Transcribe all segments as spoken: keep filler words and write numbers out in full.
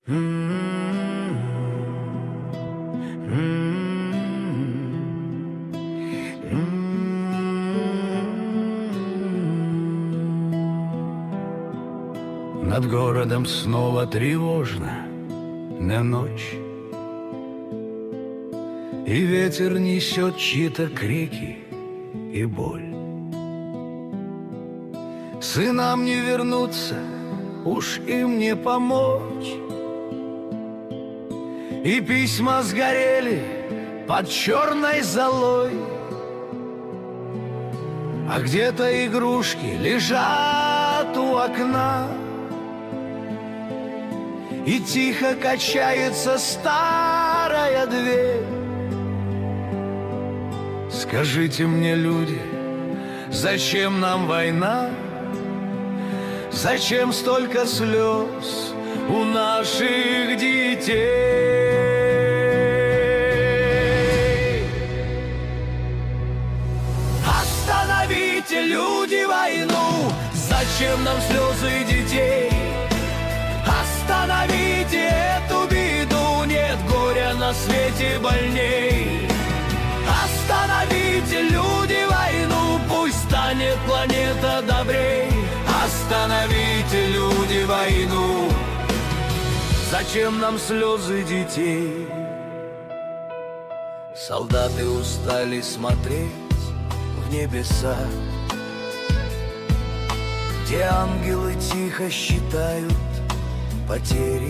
Над городом снова тревожно на ночь, и ветер несет чьи-то крики и боль. Сынам не вернуться, уж им не помочь, и письма сгорели под черной золой, а где-то игрушки лежат у окна, и тихо качается старая дверь. Скажите мне, люди, зачем нам война? Зачем столько слез у наших детей? Остановите, люди, войну! Зачем нам слезы детей? Остановите эту беду, нет горя на свете больней. Остановите, люди, войну, пусть станет планета добрей. Остановите, люди, войну, зачем нам слезы детей? Солдаты устали смотреть в небеса, где ангелы тихо считают потери,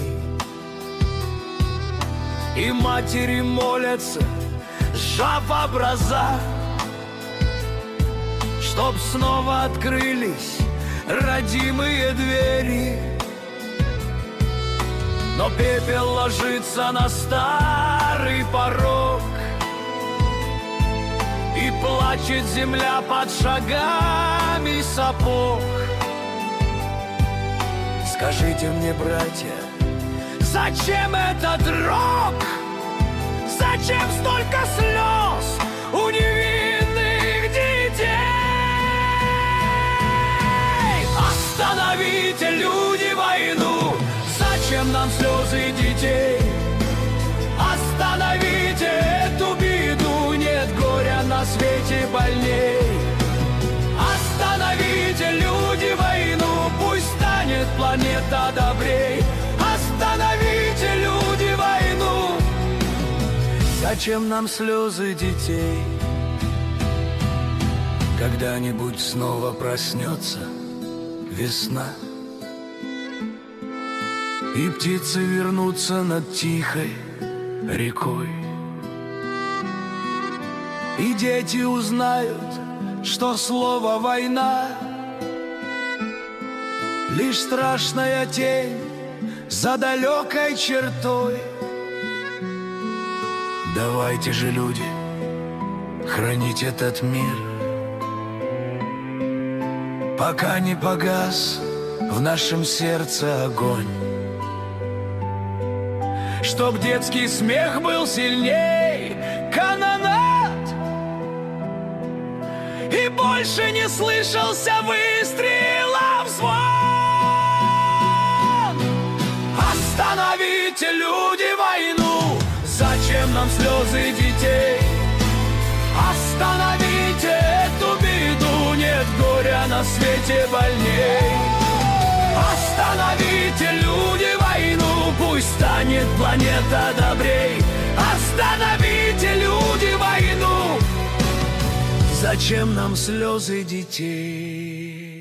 и матери молятся, сжав образа, чтоб снова открылись родимые двери. Но пепел ложится на старый порог, и плачет земля под шагами сапог. Скажите мне, братья, зачем этот рок? Зачем столько слез у невинных детей? Остановите, люди, войну! Зачем нам слезы детей? Остановите эту беду, нет горя на свете больней. Остановите, люди, войну, пусть станет планета добрей. Остановите, люди, войну, зачем нам слезы детей? Когда-нибудь снова проснется весна, и птицы вернутся над тихой рекой, и дети узнают, что слово «война» лишь страшная тень за далекой чертой. Давайте же, люди, хранить этот мир, пока не погас в нашем сердце огонь, чтоб детский смех был сильней канонад, и больше не слышался выстрелов звон. Остановите, люди, войну! Зачем нам слезы детей? Остановите эту беду, нет горя на свете больней. Остановите, люди, войну, пусть станет планета добрей. Остановите, люди, войну, зачем нам слезы детей?